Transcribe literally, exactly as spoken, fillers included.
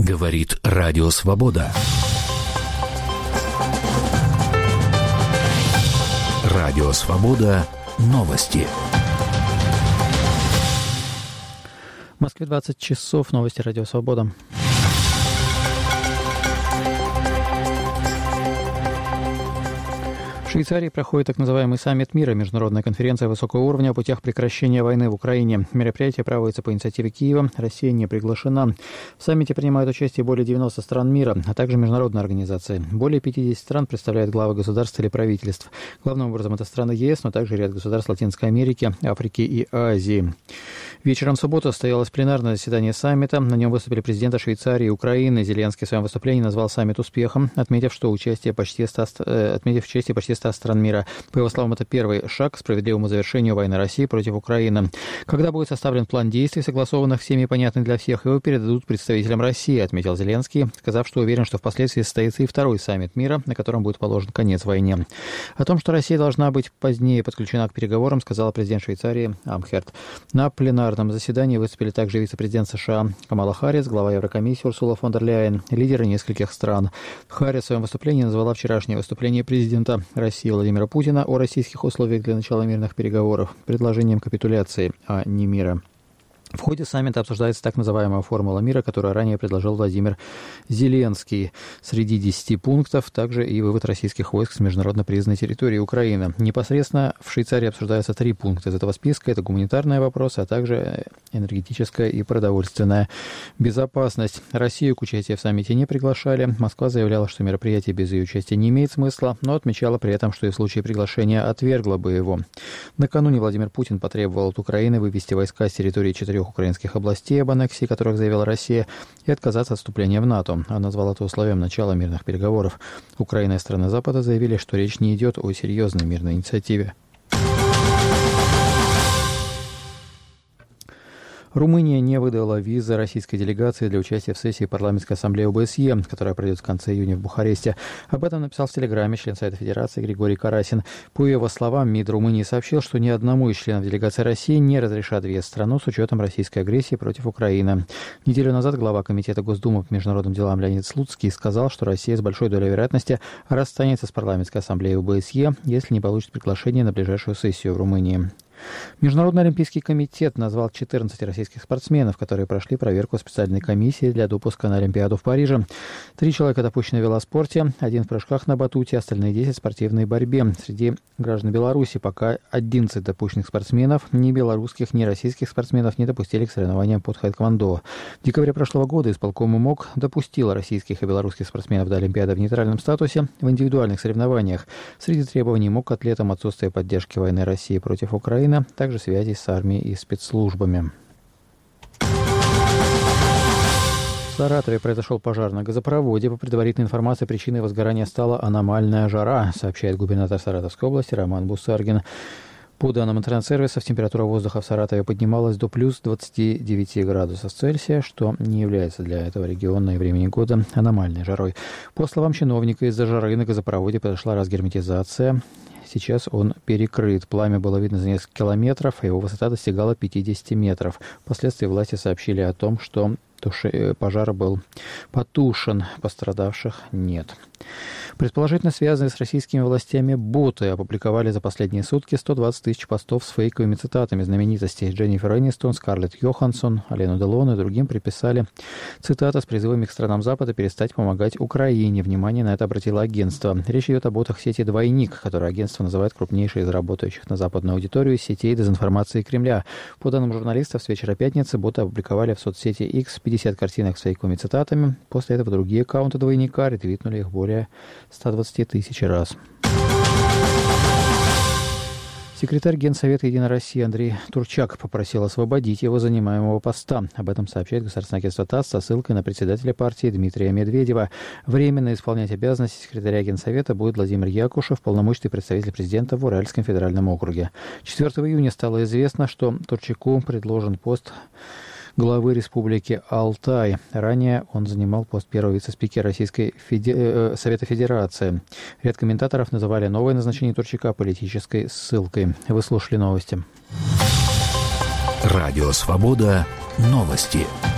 Говорит Радио Свобода. Радио Свобода. Новости. В Москве двадцать часов. Новости Радио Свобода. В Швейцарии проходит так называемый саммит мира, международная конференция высокого уровня о путях прекращения войны в Украине. Мероприятие проводится по инициативе Киева. Россия не приглашена. В саммите принимают участие более девяноста стран мира, а также международные организации. Более пятидесяти стран представляют главы государств или правительств. Главным образом это страны ЕС, но также ряд государств Латинской Америки, Африки и Азии. Вечером в субботу состоялось пленарное заседание саммита. На нем выступили президенты Швейцарии и Украины. Зеленский в своем выступлении назвал саммит успехом, отметив, что участие почти ста, отметив участие почти ста стран мира. По его словам, это первый шаг к справедливому завершению войны России против Украины. Когда будет составлен план действий, согласованных всеми и понятный для всех, его передадут представителям России, отметил Зеленский, сказав, что уверен, что впоследствии состоится и второй саммит мира, на котором будет положен конец войне. О том, что Россия должна быть позднее подключена к переговорам, сказал президент Швейцарии Амхерт. На пленарном заседании выступили также вице-президент США Камала Харрис, глава Еврокомиссии Урсула фон дер Ляйен, лидеры нескольких стран. Харрис в своем выступлении назвала вчерашнее выступление президента России Владимира Путина о российских условиях для начала мирных переговоров предложением капитуляции, а не мира. В ходе саммита обсуждается так называемая формула мира, которую ранее предложил Владимир Зеленский. Среди десяти пунктов также и вывод российских войск с международно признанной территории Украины. Непосредственно в Швейцарии обсуждаются три пункта из этого списка. Это гуманитарные вопросы, а также энергетическая и продовольственная безопасность. Россию к участию в саммите не приглашали. Москва заявляла, что мероприятие без ее участия не имеет смысла, но отмечала при этом, что и в случае приглашения отвергла бы его. Накануне Владимир Путин потребовал от Украины вывести войска с территории четырех украинских областей, об аннексии которых заявила Россия, и отказаться от вступления в НАТО. Он назвал это условием начала мирных переговоров. Украина и страны Запада заявили, что речь не идет о серьезной мирной инициативе. Румыния не выдала визы российской делегации для участия в сессии парламентской ассамблеи о бэ эс е, которая пройдет в конце июня в Бухаресте. Об этом написал в Телеграме член Совета Федерации Григорий Карасин. По его словам, МИД Румынии сообщил, что ни одному из членов делегации России не разрешат въезд в страну с учетом российской агрессии против Украины. Неделю назад глава Комитета Госдумы по международным делам Леонид Слуцкий сказал, что Россия с большой долей вероятности расстанется с парламентской ассамблеей о бэ эс е, если не получит приглашение на ближайшую сессию в Румынии. Международный олимпийский комитет назвал четырнадцать российских спортсменов, которые прошли проверку специальной комиссии для допуска на Олимпиаду в Париже. Три человека допущены в велоспорте, один в прыжках на батуте, остальные десять в спортивной борьбе. Среди граждан Беларуси пока одиннадцать допущенных спортсменов. Ни белорусских, ни российских спортсменов не допустили к соревнованиям по тхэквондо. В декабре прошлого года исполком МОК допустил российских и белорусских спортсменов до Олимпиады в нейтральном статусе в индивидуальных соревнованиях. Среди требований МОК к атлетам отсутствие поддержки войны России против Украины, также связи с армией и спецслужбами. В Саратове произошел пожар на газопроводе. По предварительной информации, причиной возгорания стала аномальная жара, сообщает губернатор Саратовской области Роман Бусаргин. По данным интернет-сервисов, температура воздуха в Саратове поднималась до плюс двадцати девяти градусов Цельсия, что не является для этого региона и времени года аномальной жарой. По словам чиновника, из-за жары на газопроводе произошла разгерметизация. Сейчас он перекрыт. Пламя было видно за несколько километров, а его высота достигала пятидесяти метров. Впоследствии власти сообщили о том, что туши... пожар был потушен, пострадавших нет. Предположительно связанные с российскими властями боты опубликовали за последние сутки сто двадцать тысяч постов с фейковыми цитатами знаменитостей. Дженнифер Энистон, Скарлетт Йоханссон, Алену Делон и другим приписали цитаты с призывами к странам Запада перестать помогать Украине. Внимание на это обратило агентство. Речь идет о ботах сети «Двойник», которую агентство называет крупнейшей из работающих на западную аудиторию сетей дезинформации Кремля. По данным журналистов, с вечера пятницы боты опубликовали в соцсети X пятьдесят картинок с фейковыми цитатами. После этого другие аккаунты «Двойника» ретвитнули их более ста двадцати тысяч раз. Секретарь Генсовета «Единой России» Андрей Турчак попросил освободить его занимаемого поста. Об этом сообщает государственное агентство ТАСС со ссылкой на председателя партии Дмитрия Медведева. Временно исполнять обязанности секретаря Генсовета будет Владимир Якушев, полномочный представитель президента в Уральском федеральном округе. четвёртого июня стало известно, что Турчаку предложен пост главы Республики Алтай. Ранее он занимал пост первого вице-спикера Российской Феде... э, Совета Федерации. Ряд комментаторов называли новое назначение Турчака политической ссылкой. Вы слушали новости. Радио Свобода. Новости.